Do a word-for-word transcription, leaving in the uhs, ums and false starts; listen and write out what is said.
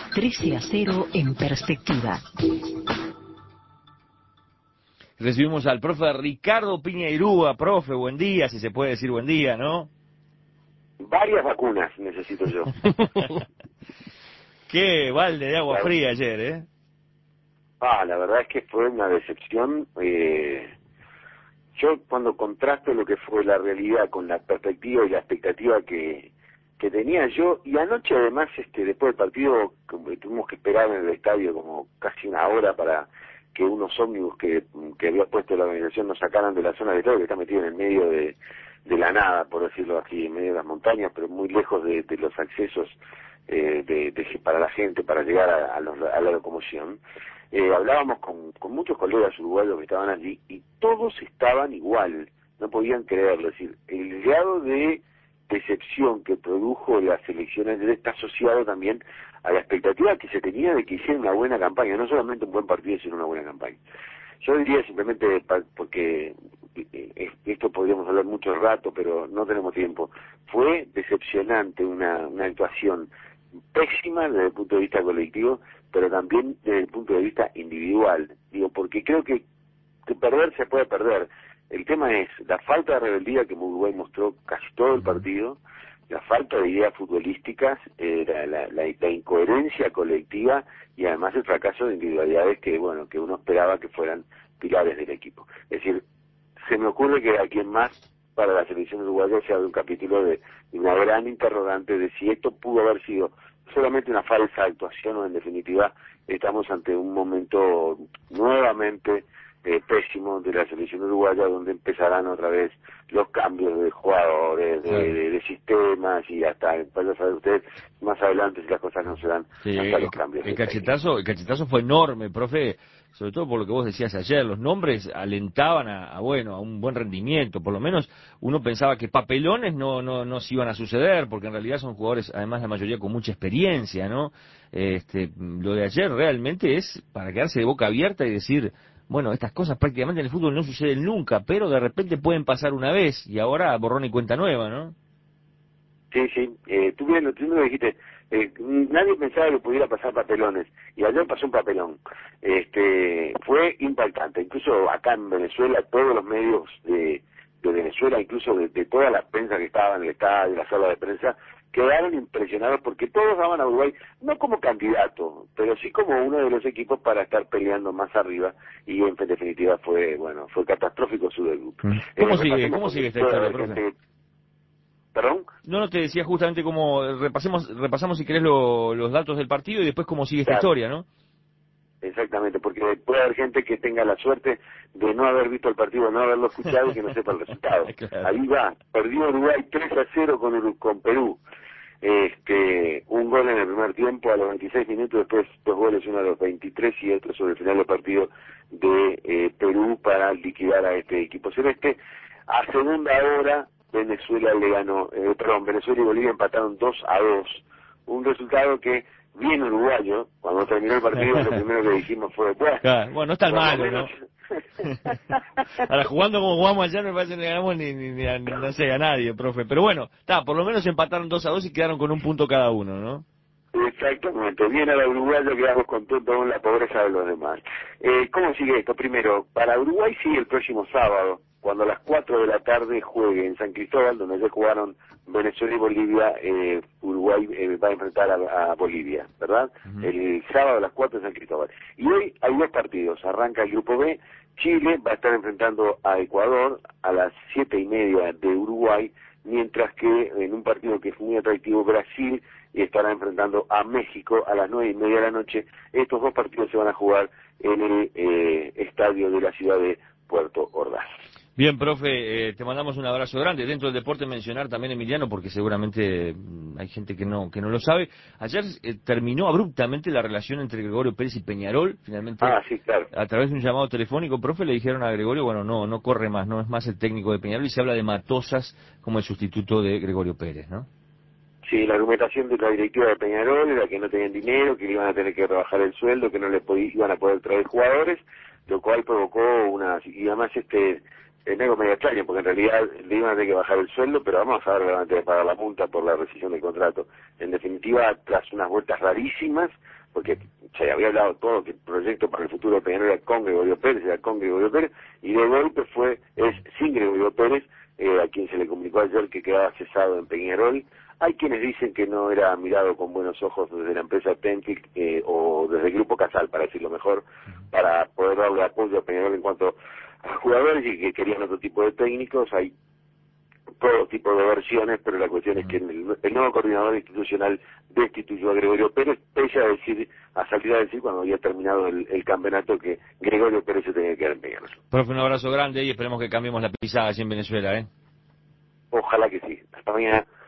trece a cero en perspectiva. Recibimos al profe Ricardo Piña Irúa. Profe, buen día, si se puede decir buen día, ¿no? Varias vacunas necesito yo. Qué balde de agua Claro. fría ayer, ¿eh? Ah, la verdad es que fue una decepción. Eh, yo cuando contrasto lo que fue la realidad con la perspectiva y la expectativa que, que tenía yo, y anoche además, este, después del partido, como tuvimos que esperar en el estadio como casi una hora para que unos ómnibus que, que había puesto la organización nos sacaran de la zona del estadio, que está metido en el medio de, de la nada, por decirlo así, en medio de las montañas, pero muy lejos de, de los accesos eh, de, de, para la gente, para llegar a, a, los, a la locomoción. Eh, hablábamos con, con muchos colegas uruguayos que estaban allí y todos estaban igual, no podían creerlo. Es decir, el grado de decepción que produjo las elecciones está asociado también a la expectativa que se tenía de que hiciera una buena campaña, no solamente un buen partido, sino una buena campaña. Yo diría simplemente, porque esto podríamos hablar mucho rato, pero no tenemos tiempo, fue decepcionante una, una actuación pésima desde el punto de vista colectivo, pero también desde el punto de vista individual. Digo, porque creo que, que perder se puede perder. El tema es la falta de rebeldía que Uruguay mostró casi todo el partido, la falta de ideas futbolísticas, eh, la, la, la, la incoherencia colectiva y además el fracaso de individualidades que, bueno, que uno esperaba que fueran pilares del equipo. Es decir, se me ocurre que a quien más para la selección uruguaya se abre un capítulo de, de una gran interrogante de si esto pudo haber sido solamente una falsa actuación o en definitiva estamos ante un momento nuevamente eh, pésimo de la selección uruguaya donde empezarán otra vez los cambios de jugadores, de, Claro. de, de sistemas y hasta, vaya a saber usted más adelante si las cosas no se dan Sí, hasta el, los cambios. el cachetazo, el cachetazo fue enorme, profe, sobre todo por lo que vos decías ayer. Los nombres alentaban a, a bueno, a un buen rendimiento. Por lo menos uno pensaba que papelones no, no, no se iban a suceder, porque en realidad son jugadores, además la mayoría con mucha experiencia, ¿no? Este, lo de ayer realmente es para quedarse de boca abierta y decir, bueno, estas cosas prácticamente en el fútbol no suceden nunca, pero de repente pueden pasar una vez y ahora borrón y cuenta nueva, ¿no? Sí, sí, eh, tú bien, tú me dijiste, eh, nadie pensaba que pudiera pasar papelones, y ayer pasó un papelón. Este, fue impactante, incluso acá en Venezuela, todos los medios de, de Venezuela, incluso de, de toda la prensa que estaba en el estadio, en la sala de prensa, quedaron impresionados porque todos daban a Uruguay, no como candidato, pero sí como uno de los equipos para estar peleando más arriba, y en definitiva fue, bueno, fue catastrófico su debut. ¿Cómo Eh, sigue, repasemos cómo porque sigue esta puede historia, haber profe? gente... ¿Perdón? No, no, te decía justamente cómo repasemos, repasamos si querés lo- los datos del partido y después cómo sigue esta Claro. historia, ¿no? Exactamente, porque puede haber gente que tenga la suerte de no haber visto el partido, no haberlo escuchado y que no sepa el resultado. Claro. Ahí va, perdió Uruguay tres a cero con, Uru- con Perú. Este, un gol en el primer tiempo a los veintiséis minutos, después dos goles, uno a los veintitrés y otro sobre el final del partido de eh, Perú para liquidar a este equipo celeste. A segunda hora, Venezuela le ganó, eh, perdón, Venezuela y Bolivia empataron dos a dos. Un resultado que, bien uruguayo, cuando terminó el partido, lo primero que dijimos fue, bueno, Claro, bueno, no es tan por lo malo, menos... ¿no? Ahora, jugando como jugamos allá, no me parece que le ganamos ni, ni, ni a, no sé, a nadie, profe. Pero bueno, está, por lo menos empataron dos a dos y quedaron con un punto cada uno, ¿no? Exactamente, bien a la uruguaya, quedamos contentos con la pobreza de los demás. Eh, ¿Cómo sigue esto? Primero, para Uruguay sigue el próximo sábado, cuando a las cuatro de la tarde juegue en San Cristóbal, donde ya jugaron Venezuela y Bolivia. eh, Uruguay eh, va a enfrentar a, a Bolivia, ¿verdad? Uh-huh. El sábado a las cuatro en San Cristóbal. Y hoy hay dos partidos, arranca el grupo B, Chile va a estar enfrentando a Ecuador a las siete y media de Uruguay, mientras que en un partido que es muy atractivo, Brasil estará enfrentando a México a las nueve y media de la noche. Estos dos partidos se van a jugar en el eh, estadio de la ciudad de Puerto Ordaz. Bien, profe, eh, te mandamos un abrazo grande. Dentro del deporte mencionar también, Emiliano, porque seguramente mm, hay gente que no que no lo sabe. Ayer eh, terminó abruptamente la relación entre Gregorio Pérez y Peñarol. Finalmente, Ah, sí, claro. a través de un llamado telefónico, profe, le dijeron a Gregorio, bueno, no no corre más, no es más el técnico de Peñarol, y se habla de Matosas como el sustituto de Gregorio Pérez, ¿no? Sí, la argumentación de la directiva de Peñarol era que no tenían dinero, que iban a tener que rebajar el sueldo, que no le podían, iban a poder traer jugadores, lo cual provocó una... Y además este es algo medio extraño, porque en realidad le iban a tener que bajar el sueldo, pero vamos a ver, le van a tener que pagar la multa por la rescisión del contrato. En definitiva, tras unas vueltas rarísimas, porque se había hablado todo que el proyecto para el futuro de Peñarol era con Gregorio Pérez, era con Gregorio Pérez, y de golpe fue, es sin Gregorio Pérez, eh, a quien se le comunicó ayer que quedaba cesado en Peñarol. Hay quienes dicen que no era mirado con buenos ojos desde la empresa Tentic eh, o desde el Grupo Casal, para decirlo mejor, para poder darle apoyo a Peñarol en cuanto a jugadores y que querían otro tipo de técnicos. Hay todo tipo de versiones, pero la cuestión es que el, el nuevo coordinador institucional destituyó a Gregorio Pérez, pese a decir, a salir a decir cuando había terminado el, el campeonato que Gregorio Pérez se tenía que quedar en Peñarol. Profe, un abrazo grande y esperemos que cambiemos la pisada allí en Venezuela, ¿eh? Ojalá que sí. Hasta mañana.